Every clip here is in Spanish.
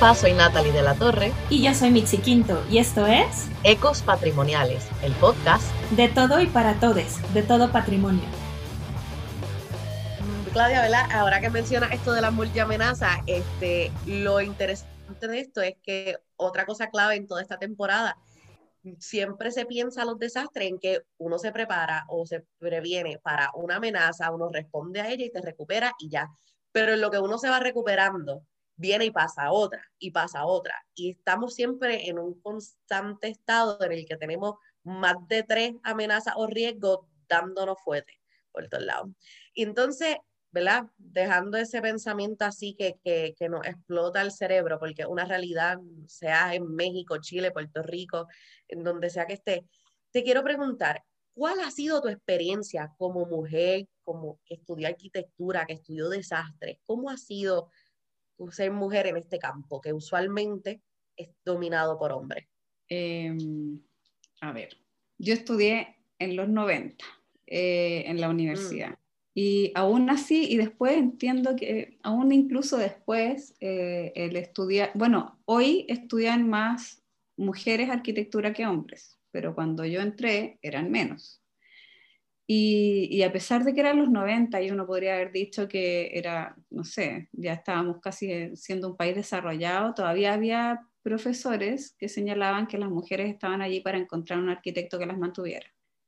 Rafa, soy Natalie de la Torre. Y yo soy Mitzi Quinto, y esto es Ecos Patrimoniales, el podcast de todo y para todes, de todo patrimonio. Claudia, ¿verdad? Ahora que mencionas esto de la multiamenaza, lo interesante de esto es que otra cosa clave en toda esta temporada, siempre se piensa los desastres en que uno se prepara o se previene para una amenaza, uno responde a ella y te recupera y ya. Pero en lo que uno se va recuperando, viene y pasa otra, y pasa otra. Y estamos siempre en un constante estado en el que tenemos más de 3 amenazas o riesgos dándonos fuerte por todos lados. Y entonces, ¿verdad? Dejando ese pensamiento así que nos explota el cerebro, porque una realidad, sea en México, Chile, Puerto Rico, en donde sea que esté, te quiero preguntar, ¿cuál ha sido tu experiencia como mujer, como que estudió arquitectura, que estudió desastres? ¿Cómo ha sido tu ser mujer en este campo, que usualmente es dominado por hombres? A ver, yo estudié en los 90 en la universidad. Y aún así, y después entiendo que aún incluso después el estudiar, bueno, hoy estudian más mujeres arquitectura que hombres, pero cuando yo entré eran menos. Y a pesar de que eran los 90 y uno podría haber dicho que era, no sé, ya estábamos casi siendo un país desarrollado, todavía había profesores que señalaban que las mujeres estaban allí para encontrar un arquitecto que las mantuviera.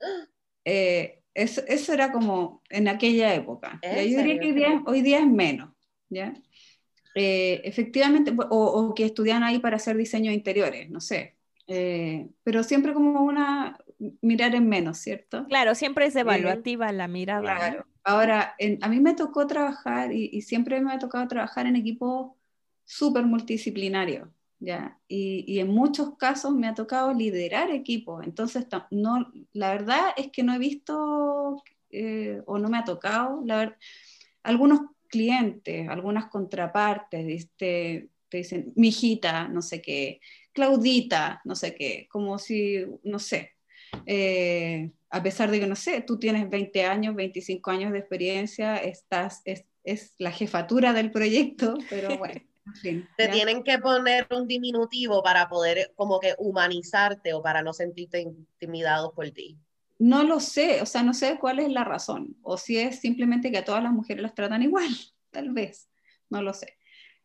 Eso era como en aquella época. ¿Ya? Yo diría que hoy día es menos. ¿Ya? Efectivamente, o que estudian ahí para hacer diseño de interiores, no sé. Pero siempre como una mirar en menos, ¿cierto? Claro, siempre es evaluativa la mirada. Claro. ¿No? Ahora, a mí me tocó trabajar y siempre me ha tocado trabajar en equipos súper multidisciplinarios, ¿ya? Y en muchos casos me ha tocado liderar equipos, entonces no, la verdad es que no he visto o no me ha tocado, algunos clientes, algunas contrapartes, te dicen, mijita, no sé qué, Claudita, no sé qué, como si, no sé, a pesar de que, no sé, tú tienes 20 años, 25 años de experiencia, es la jefatura del proyecto, pero bueno, en fin. Te tienen que poner un diminutivo para poder como que humanizarte o para no sentirte intimidados por ti. No lo sé, o sea, no sé cuál es la razón, o si es simplemente que a todas las mujeres las tratan igual, tal vez, no lo sé.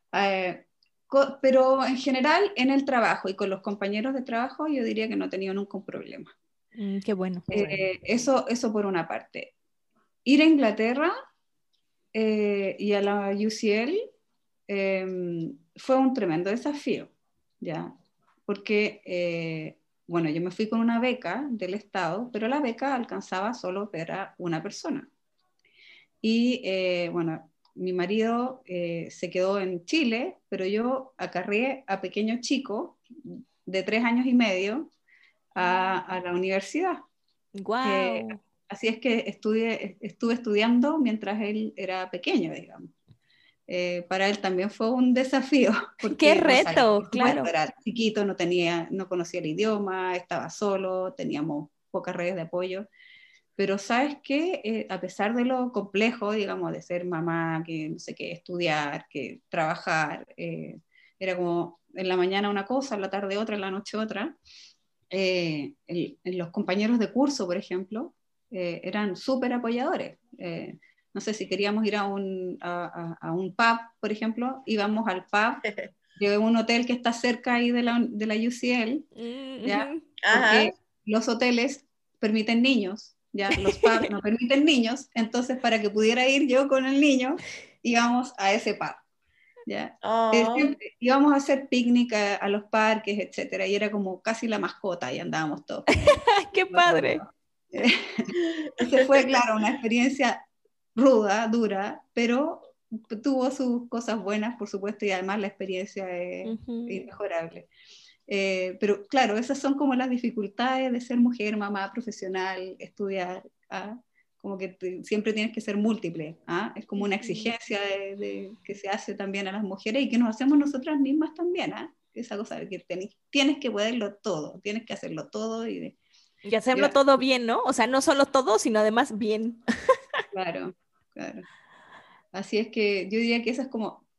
Pero en general, en el trabajo y con los compañeros de trabajo, yo diría que no he tenido nunca un problema. Qué bueno. Eso por una parte. Ir a Inglaterra y a la UCL fue un tremendo desafío, ¿ya? Porque, bueno, yo me fui con una beca del Estado, pero la beca alcanzaba solo para una persona. Y, bueno, mi marido se quedó en Chile, pero yo acarreé a pequeños chicos de 3 años y medio a la universidad. Wow. Así es que estuve estudiando mientras él era pequeño, digamos. Para él también fue un desafío. Porque, ¡qué reto! Por supuesto, claro. era chiquito, no conocía el idioma, estaba solo, teníamos pocas redes de apoyo. Pero ¿sabes qué? A pesar de lo complejo, digamos, de ser mamá, que no sé qué, estudiar, que trabajar, era como en la mañana una cosa, en la tarde otra, en la noche otra. Los compañeros de curso, por ejemplo, eran súper apoyadores. No sé, si queríamos ir a un pub, por ejemplo, íbamos al pub de un hotel que está cerca ahí de la UCL, ¿ya? Porque los hoteles permiten niños, ¿ya? Los pubs no permiten niños, entonces para que pudiera ir yo con el niño, íbamos a ese pub. ¿Ya? Íbamos a hacer picnic a los parques, etcétera, y era como casi la mascota y andábamos todos. ¡Qué padre! Entonces fue, claro, una experiencia ruda, dura, pero tuvo sus cosas buenas, por supuesto, y además la experiencia es inmejorable. Pero claro, esas son como las dificultades de ser mujer, mamá, profesional, estudiar, como que siempre tienes que ser múltiple, es como una exigencia que se hace también a las mujeres y que nos hacemos nosotras mismas también, esa cosa de que tienes que poderlo todo, tienes que hacerlo todo y hacerlo todo bien, ¿no? O sea, no solo todo, sino además bien. Claro. Así es que yo diría que esa es como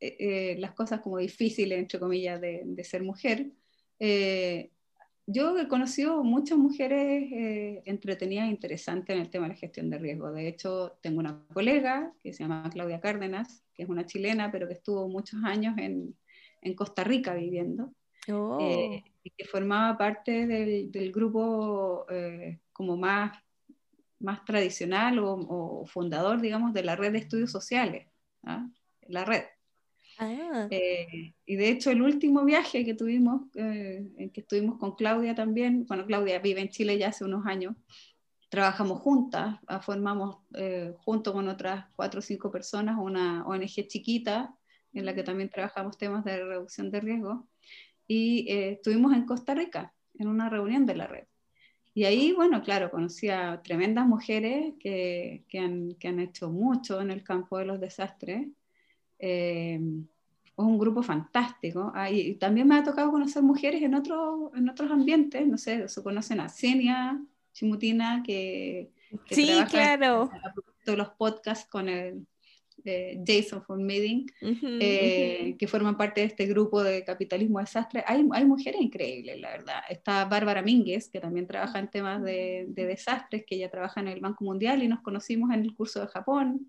las cosas como difíciles, entre comillas, de ser mujer, yo he conocido muchas mujeres entretenidas e interesantes en el tema de la gestión de riesgo. De hecho, tengo una colega que se llama Claudia Cárdenas, que es una chilena, pero que estuvo muchos años en Costa Rica viviendo, Oh. y que formaba parte del grupo como más tradicional o fundador, digamos, de la red de estudios sociales, ¿ah? La red. Ah, Y de hecho el último viaje que tuvimos, en que estuvimos con Claudia también, bueno, Claudia vive en Chile ya hace unos años, trabajamos juntas, formamos junto con otras 4 o 5 personas una ONG chiquita en la que también trabajamos temas de reducción de riesgo, y estuvimos en Costa Rica en una reunión de la red. Y ahí, bueno, claro, conocí a tremendas mujeres que han hecho mucho en el campo de los desastres. Es un grupo fantástico. Y también me ha tocado conocer mujeres en otros ambientes. No sé, se conocen a Xenia Chimutina, que sí, trabaja claro. a propósito de los podcasts con el Jason von Meeting, Ujú. que forman parte de este grupo de capitalismo desastre. Hay mujeres increíbles, la verdad. Está Bárbara Mínguez, que también trabaja en temas de desastres, que ella trabaja en el Banco Mundial y nos conocimos en el curso de Japón.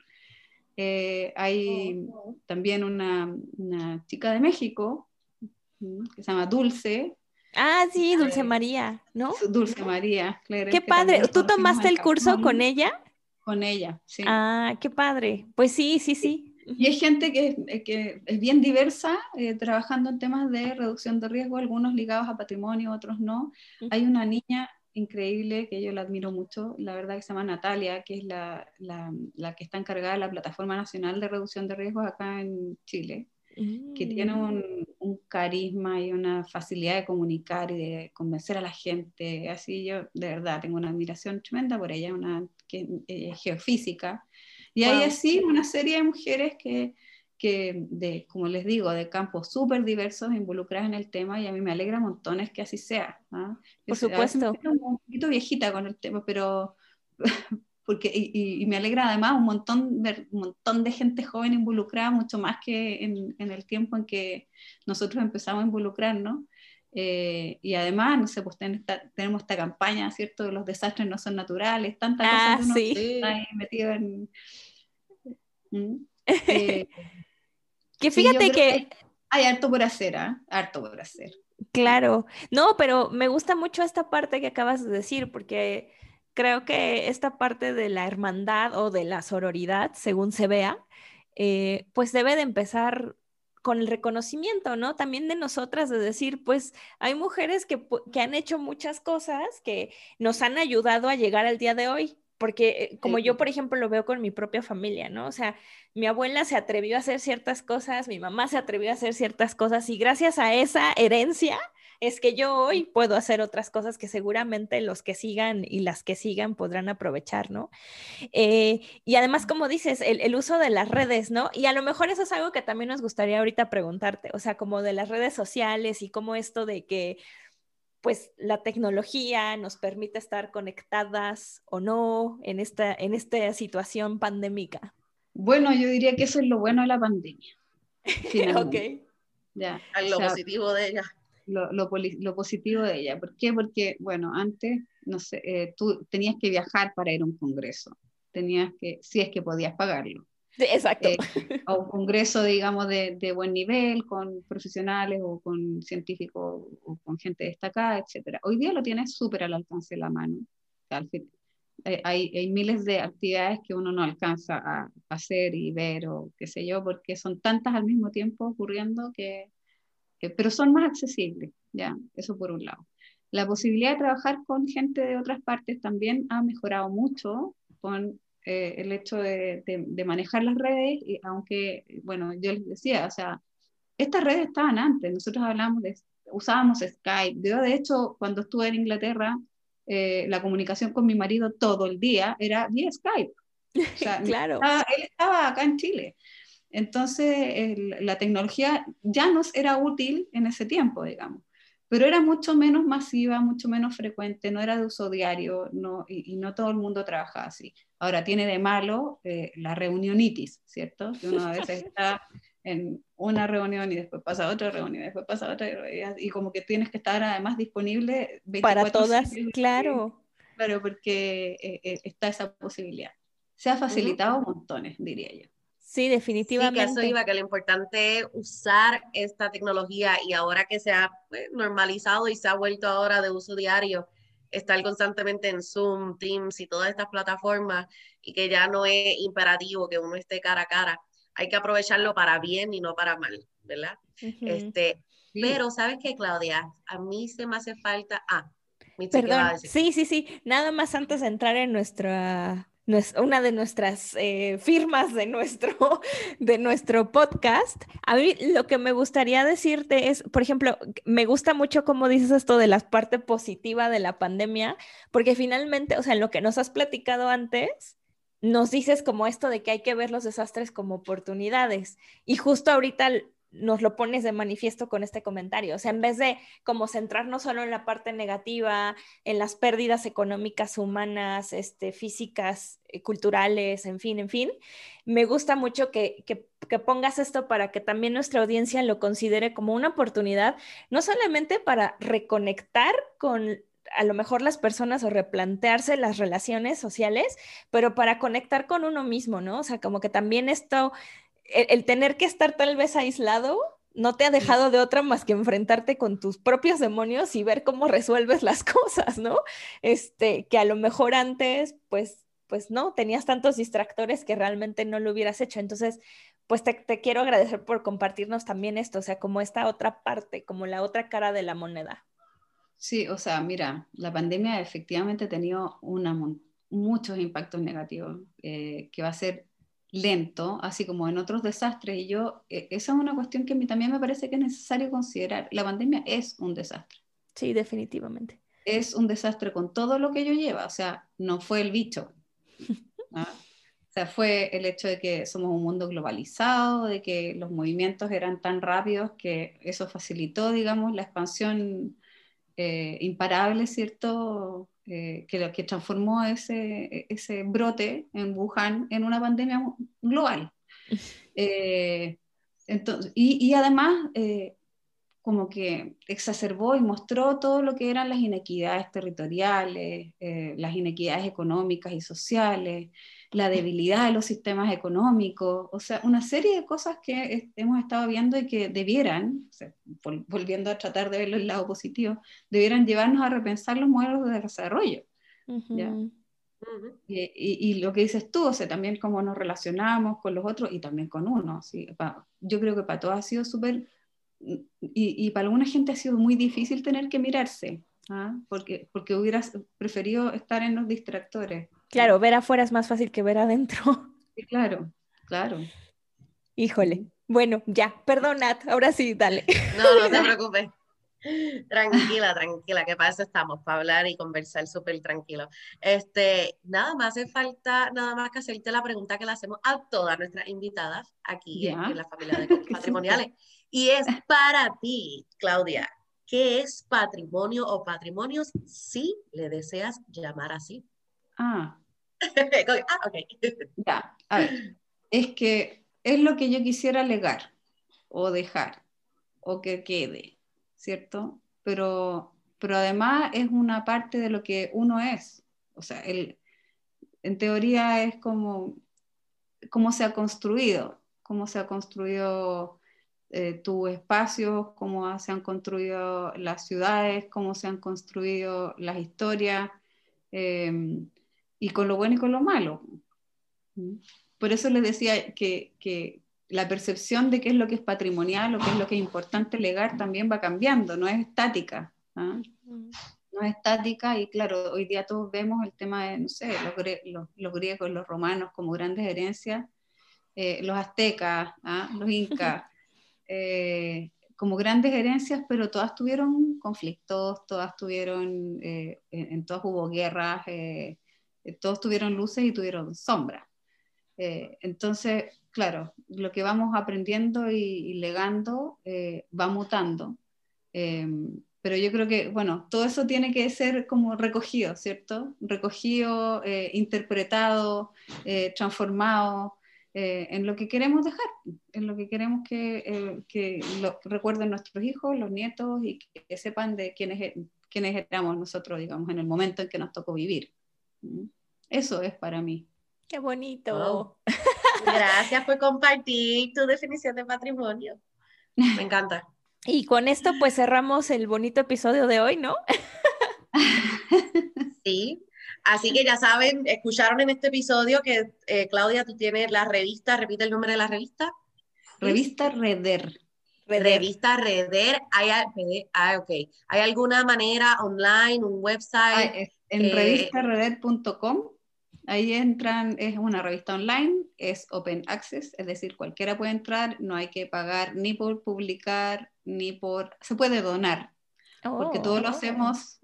Hay también una chica de México, que se llama Dulce. Ah, sí, Dulce María, ¿no? Dulce María, claro, Qué que también padre. nos ¿Tú conocimos tomaste en el curso con Japón ella? con ella, sí. Ah, qué padre. Pues sí, sí, Sí. sí. Y hay gente que es bien diversa, trabajando en temas de reducción de riesgo, algunos ligados a patrimonio, otros no. Hay una niña increíble que yo la admiro mucho, la verdad, que se llama Natalia, que es la que está encargada de la Plataforma Nacional de Reducción de Riesgos acá en Chile, que tiene un carisma y una facilidad de comunicar y de convencer a la gente. Así yo, de verdad, tengo una admiración tremenda por ella, que es geofísica. Y hay así una serie de mujeres que como les digo, de campos súper diversos involucradas en el tema, y a mí me alegra montones que así sea. ¿Ah? Por A veces me supuesto. siento un poquito viejita con el tema, pero porque, y me alegra además ver un montón de gente joven involucrada, mucho más que en el tiempo en que nosotros empezamos a involucrarnos. Y además, no sé, pues tenemos esta campaña, ¿cierto? De los desastres no son naturales, tanta cosa Ah, que uno sí. está ahí metido en... ¿Mm? Eh, Que sí, yo fíjate creo que que, hay harto por hacer, ¿ah? Harto por hacer. claro, no, pero me gusta mucho esta parte que acabas de decir, porque creo que esta parte de la hermandad o de la sororidad, según se vea, pues debe de empezar con el reconocimiento, ¿no? También de nosotras, de decir, pues hay mujeres que han hecho muchas cosas que nos han ayudado a llegar al día de hoy. Porque como yo, por ejemplo, lo veo con mi propia familia, ¿no? O sea, mi abuela se atrevió a hacer ciertas cosas, mi mamá se atrevió a hacer ciertas cosas y gracias a esa herencia es que yo hoy puedo hacer otras cosas que seguramente los que sigan y las que sigan podrán aprovechar, ¿no? Y además, como dices, el uso de las redes, ¿no? Y a lo mejor eso es algo que también nos gustaría ahorita preguntarte, o sea, como de las redes sociales y cómo esto de que pues la tecnología nos permite estar conectadas o no en esta situación pandémica. Bueno, yo diría que eso es lo bueno de la pandemia, Ok. finalmente. Ya, o Lo sea, positivo de ella. lo positivo de ella. ¿Por qué? Porque, bueno, antes, no sé, tú tenías que viajar para ir a un congreso. Si es que podías pagarlo. Sí, exacto. Eh, a un congreso, digamos, de buen nivel, con profesionales o con científicos o con gente destacada, etcétera. Hoy día lo tienes súper al alcance de la mano. Hay miles de actividades que uno no alcanza a hacer y ver o qué sé yo, porque son tantas al mismo tiempo ocurriendo pero son más accesibles, ya, eso por un lado. La posibilidad de trabajar con gente de otras partes también ha mejorado mucho con el hecho de manejar las redes, y aunque, bueno, yo les decía, o sea, estas redes estaban antes, nosotros usábamos Skype. Yo, de hecho, cuando estuve en Inglaterra, la comunicación con mi marido todo el día era vía Skype. O sea, Claro. él estaba acá en Chile. Entonces, la tecnología ya nos era útil en ese tiempo, digamos, pero era mucho menos masiva, mucho menos frecuente, no era de uso diario, no, y no todo el mundo trabajaba así. Ahora, tiene de malo la reunionitis, ¿cierto? Que uno a veces está en una reunión y después pasa a otra reunión, y después pasa a otra, y como que tienes que estar además disponible Para 24/7. todas, claro. Claro, porque está esa posibilidad. Se ha Ujú. facilitado montones, diría yo. Sí, Sí, que eso definitivamente. iba, que lo importante es usar esta tecnología y ahora que se ha normalizado y se ha vuelto ahora de uso diario, estar constantemente en Zoom, Teams y todas estas plataformas y que ya no es imperativo que uno esté cara a cara. Hay que aprovecharlo para bien y no para mal, ¿verdad? Ujú. Sí. Pero ¿sabes qué, Claudia? A mí se me hace falta... Mitzi, ¿qué va a Perdón, decir? sí, sí, sí. Nada más antes de entrar en una de nuestras firmas de nuestro podcast, a mí lo que me gustaría decirte es, por ejemplo, me gusta mucho cómo dices esto de la parte positiva de la pandemia, porque finalmente, o sea, en lo que nos has platicado antes, nos dices como esto de que hay que ver los desastres como oportunidades. Y justo ahorita nos lo pones de manifiesto con este comentario. O sea, en vez de como centrarnos solo en la parte negativa, en las pérdidas económicas, humanas, físicas, culturales, en fin. Me gusta mucho que pongas esto para que también nuestra audiencia lo considere como una oportunidad, no solamente para reconectar con a lo mejor las personas o replantearse las relaciones sociales, pero para conectar con uno mismo, ¿no? O sea, como que también esto, el tener que estar tal vez aislado no te ha dejado de otra más que enfrentarte con tus propios demonios y ver cómo resuelves las cosas, ¿no? Que a lo mejor antes, pues no, tenías tantos distractores que realmente no lo hubieras hecho. Entonces, pues te quiero agradecer por compartirnos también esto, o sea, como esta otra parte, como la otra cara de la moneda. Sí, o sea, mira, la pandemia efectivamente ha tenido muchos impactos negativos, que va a ser lento, así como en otros desastres. Y esa es una cuestión que a mí también me parece que es necesario considerar. La pandemia es un desastre. Sí, definitivamente. Es un desastre con todo lo que ello lleva. O sea, no fue el bicho, ¿no? O sea, fue el hecho de que somos un mundo globalizado, de que los movimientos eran tan rápidos que eso facilitó, digamos, la expansión imparable, ¿cierto? Que transformó ese brote en Wuhan en una pandemia global. Eh, entonces, y además, como que exacerbó y mostró todo lo que eran las inequidades territoriales, las inequidades económicas y sociales, la debilidad de los sistemas económicos, o sea, una serie de cosas que hemos estado viendo y que debieran, o sea, volviendo a tratar de verlo el lado positivo, debieran llevarnos a repensar los modelos de desarrollo, ¿ya? Ujú. Ujú. Y lo que dices tú, o sea, también cómo nos relacionamos con los otros y también con uno, ¿sí? Yo creo que para todos ha sido súper, y para alguna gente ha sido muy difícil tener que mirarse, ¿ah? Porque hubieras preferido estar en los distractores, ¿ah? Claro, ver afuera es más fácil que ver adentro. Sí, claro, claro. Híjole. Bueno, ya, perdonad, ahora sí, dale. No, no te preocupes. Tranquila, tranquila, que para eso estamos, para hablar y conversar súper tranquilo. Nada más hace falta, nada más que hacerte la pregunta que le hacemos a todas nuestras invitadas aquí en Ya, la familia de Coach qué susto. Patrimoniales. Y es para ti, Claudia. ¿Qué es patrimonio o patrimonios si le deseas llamar así? Ah, Ok. ya, a ver, es que es lo que yo quisiera legar o dejar o que quede, ¿cierto? Pero además es una parte de lo que uno es. O sea, en teoría es como cómo se ha construido, tus espacios, cómo se han construido las ciudades, cómo se han construido las historias, y con lo bueno y con lo malo. Por eso les decía que la percepción de qué es lo que es patrimonial o qué es lo que es importante legar también va cambiando, no es estática. ¿Ah? No es estática y claro, hoy día todos vemos el tema de, no sé, los griegos, los romanos como grandes herencias, los aztecas, ¿ah? Los incas, como grandes herencias, pero todas tuvieron conflictos, todas tuvieron, en todas hubo guerras, todos tuvieron luces y tuvieron sombras. Entonces, claro, lo que vamos aprendiendo y legando va mutando. Eh, pero yo creo que, bueno, todo eso tiene que ser como recogido, ¿cierto? Recogido, interpretado, transformado. en lo que queremos dejar, en lo que queremos que lo recuerden nuestros hijos, los nietos, y que sepan de quiénes éramos nosotros, digamos, en el momento en que nos tocó vivir. Eso es para mí. ¡Qué bonito! Wow. Gracias por compartir tu definición de patrimonio. Me encanta. Y con esto pues cerramos el bonito episodio de hoy, ¿no? Sí, así que ya saben, escucharon en este episodio que Claudia, tú tienes la revista, repite el nombre de la revista. Revista Reder. Revista Reder. Ok. ¿Hay alguna manera online, un website? En revistareder.com, ahí entran, es una revista online, es open access, es decir, cualquiera puede entrar, no hay que pagar ni por publicar, se puede donar, porque todo lo hacemos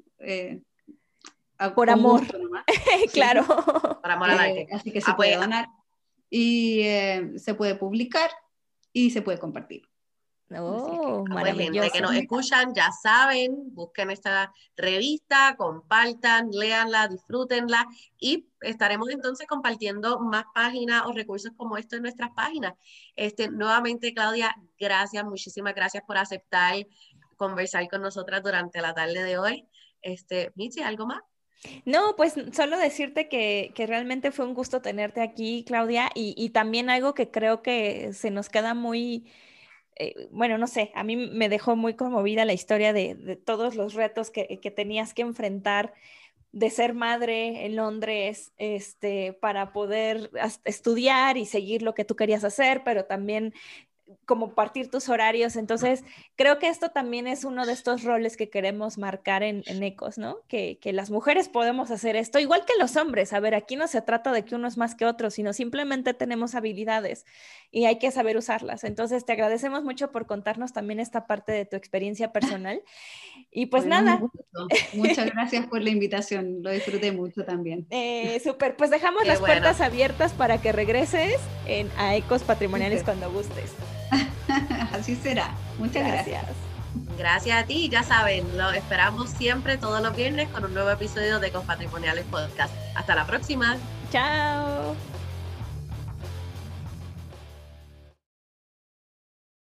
por amor. Claro. Por amor al arte. Así que se puede donar y se puede publicar y se puede compartir. Maravilloso. Gente que nos escuchan, ya saben, busquen esta revista, compartan, léanla, disfrútenla y estaremos entonces compartiendo más páginas o recursos como esto en nuestras páginas. Nuevamente, Claudia, gracias, muchísimas gracias por aceptar conversar con nosotras durante la tarde de hoy. Michi, ¿algo más? No, pues solo decirte que realmente fue un gusto tenerte aquí, Claudia, y también algo que creo que se nos queda muy... bueno, no sé, a mí me dejó muy conmovida la historia de todos los retos que tenías que enfrentar de ser madre en Londres, para poder estudiar y seguir lo que tú querías hacer, pero también como partir tus horarios. Entonces, creo que esto también es uno de estos roles que queremos marcar en Ecos, ¿no? Que las mujeres podemos hacer esto, igual que los hombres. A ver, aquí no se trata de que uno es más que otro, sino simplemente tenemos habilidades y hay que saber usarlas. Entonces, te agradecemos mucho por contarnos también esta parte de tu experiencia personal. Y pues nada. Muchas gracias por la invitación, lo disfruté mucho también. Súper, pues dejamos las puertas abiertas para que regreses a Ecos Patrimoniales cuando gustes. Así será. Muchas gracias. Gracias a ti. Ya saben, lo esperamos siempre todos los viernes con un nuevo episodio de Ecos Patrimoniales Podcast. Hasta la próxima. Chao.